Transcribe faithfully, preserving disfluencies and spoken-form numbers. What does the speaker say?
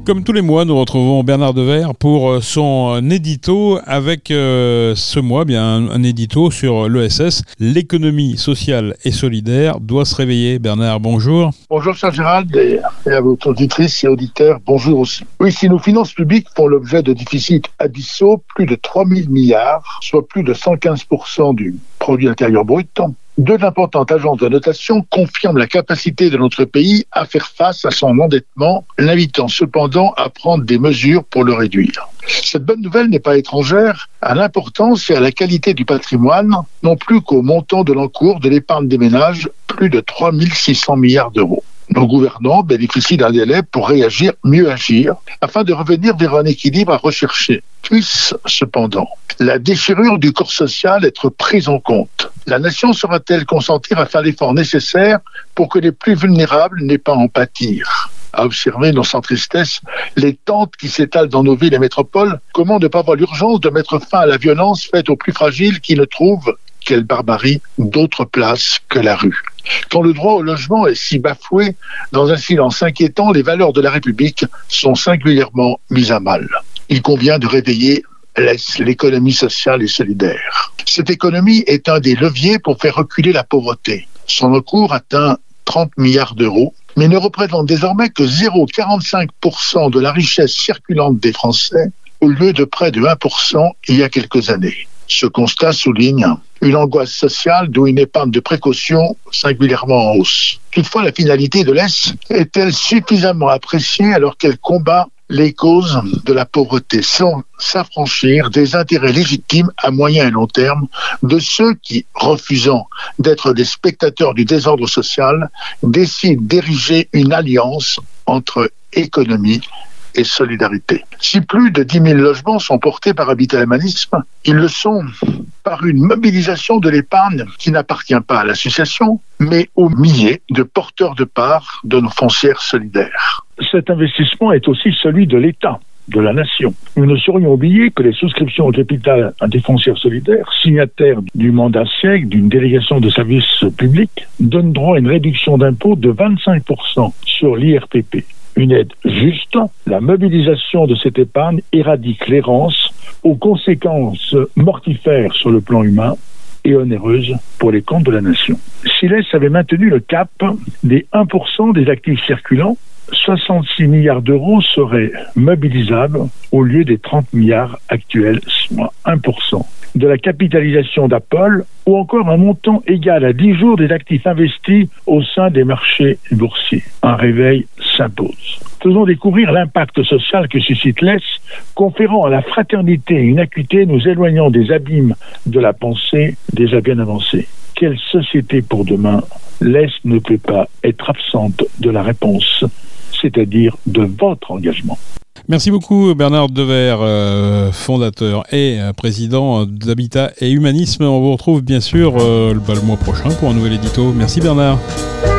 Comme tous les mois, nous retrouvons Bernard Devers pour son édito avec euh, ce mois bien un, un édito sur l'E S S. L'économie sociale et solidaire doit se réveiller. Bernard, bonjour. Bonjour cher Gérald et, et à votre auditrice et auditeurs, bonjour aussi. Oui, si nos finances publiques font l'objet de déficits abyssaux, plus de trois mille milliards, soit plus de cent quinze pour cent du produit intérieur brut, deux importantes agences de notation confirment la capacité de notre pays à faire face à son endettement, l'invitant cependant à prendre des mesures pour le réduire. Cette bonne nouvelle n'est pas étrangère à l'importance et à la qualité du patrimoine, non plus qu'au montant de l'encours de l'épargne des ménages, plus de trois mille six cents milliards d'euros. Nos gouvernants bénéficient d'un délai pour réagir, mieux agir, afin de revenir vers un équilibre à rechercher. Puisse, cependant, la déchirure du corps social être prise en compte. La nation saura-t-elle consentir à faire l'effort nécessaire pour que les plus vulnérables n'aient pas à en pâtir ? À observer, non sans tristesse, les tentes qui s'étalent dans nos villes et métropoles, comment ne pas voir l'urgence de mettre fin à la violence faite aux plus fragiles qui ne trouvent, quelle barbarie, d'autre place que la rue. Quand le droit au logement est si bafoué, dans un silence inquiétant, les valeurs de la République sont singulièrement mises à mal. Il convient de réveiller l'économie sociale et solidaire. Cette économie est un des leviers pour faire reculer la pauvreté. Son encours atteint trente milliards d'euros, mais ne représente désormais que zéro virgule quarante-cinq pour cent de la richesse circulante des Français, au lieu de près de un pour cent il y a quelques années. Ce constat souligne une angoisse sociale d'où une épargne de précaution singulièrement en hausse. Toutefois, la finalité de l'E S est-elle suffisamment appréciée alors qu'elle combat les causes de la pauvreté sans s'affranchir des intérêts légitimes à moyen et long terme de ceux qui, refusant d'être des spectateurs du désordre social, décident d'ériger une alliance entre économie et solidarité. Si plus de dix mille logements sont portés par Habitat Humanisme, ils le sont par une mobilisation de l'épargne qui n'appartient pas à l'association, mais aux milliers de porteurs de parts de nos foncières solidaires. Cet investissement est aussi celui de l'État, de la nation. Nous ne saurions oublier que les souscriptions au capital des foncières solidaires, signataires du mandat siècle d'une délégation de services publics, donnent droit à une réduction d'impôt de vingt-cinq pour cent sur l'I R P P. Une aide juste, la mobilisation de cette épargne éradique l'errance aux conséquences mortifères sur le plan humain et onéreuses pour les comptes de la nation. Si l'E S avait maintenu le cap des un pour cent des actifs circulants, soixante-six milliards d'euros seraient mobilisables au lieu des trente milliards actuels, soit un pour cent de la capitalisation d'Apple, ou encore un montant égal à dix jours des actifs investis au sein des marchés boursiers. Un réveil s'impose. Faisons découvrir l'impact social que suscite l'E S, conférant à la fraternité une acuité nous éloignant des abîmes de la pensée déjà bien avancée. Quelle société pour demain? L'E S ne peut pas être absente de la réponse, c'est-à-dire de votre engagement. Merci beaucoup Bernard Devers, euh, fondateur et euh, président d'Habitat et Humanisme. On vous retrouve bien sûr euh, le, le mois prochain pour un nouvel édito. Merci Bernard.